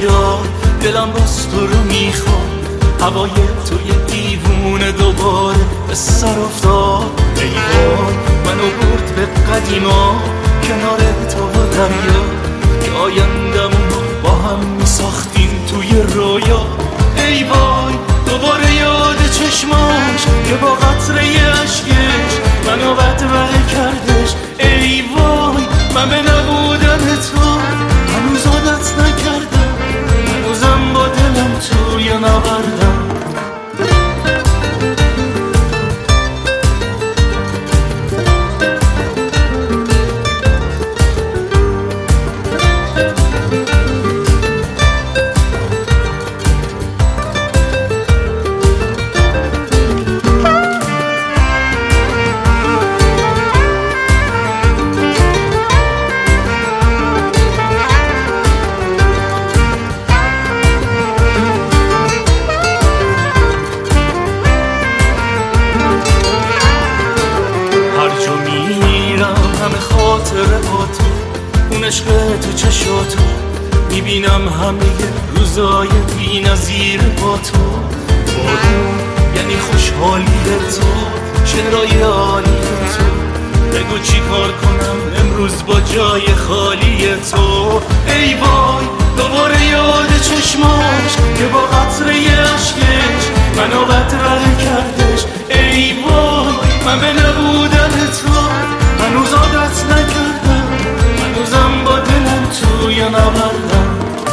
بیاد، دلم باز تو رو میخواد. هوای توی دیوونه دوباره به سر افتاد. ای وای منو برد به قدیما، کنار تو و دریا، که آیندمونو با هم میساختیم توی رویا. ای وای دوباره یاد چشماش که با قطره اشکش منو بدبه کردش. ای وای من به نبودن تو هنوز عادت نکردم، هنوزم با دلم توی نبردم. همه خاطره با تو، اون عشق تو چشاتو، میبینم همه روزای بی نظیر با تو. بارون یعنی خوشحالی تو، شعرهای عالی تو، بگو چی کار کنم امروز با جای خالی تو. ای وای دوباره یاد چشماش که با قطره اشکش منو بدره کردش. ای وای من به نبودن تو هنوز عادت نکردم، هنوزم با دلم توی نبردم.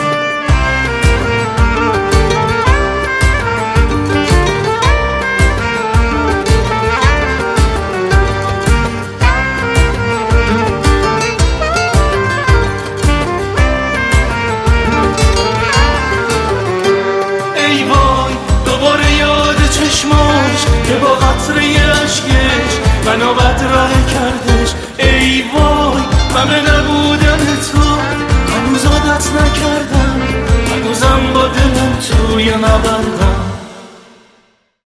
ای وای دوباره یاد چشماش که با قطره اشکش منو بدره کردش. ای وای من به نبودن تو هنوز عادت نکردم، هنوزم با دلم توی نبردم.